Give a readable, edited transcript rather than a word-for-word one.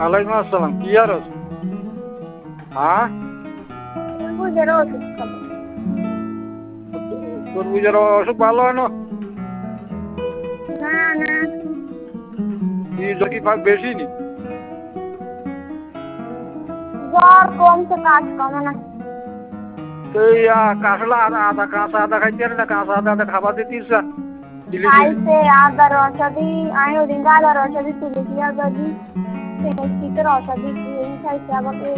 ওয়ালাইকুম আসসালাম, কি আর আছে? হ্যাঁ, তরমুজের ওষুধ খাবো। তরমুজের অসুখ ভালো হয় না? না না, কি কি পাক বেশি নি? জ্বর কমছে, কাজ কমে না। এই কাঁচলা আদা আদা কাঁচা আদা খাইতে পারে না, কাঁচা আদা আদা খাবার দিতিস ইলিশিস। খাইছে আদার ঔষধি, আমি ওদিনকে আদার ঔষধি তুলেছি, আদাদি শীতের ঔষধি খাইছে আবার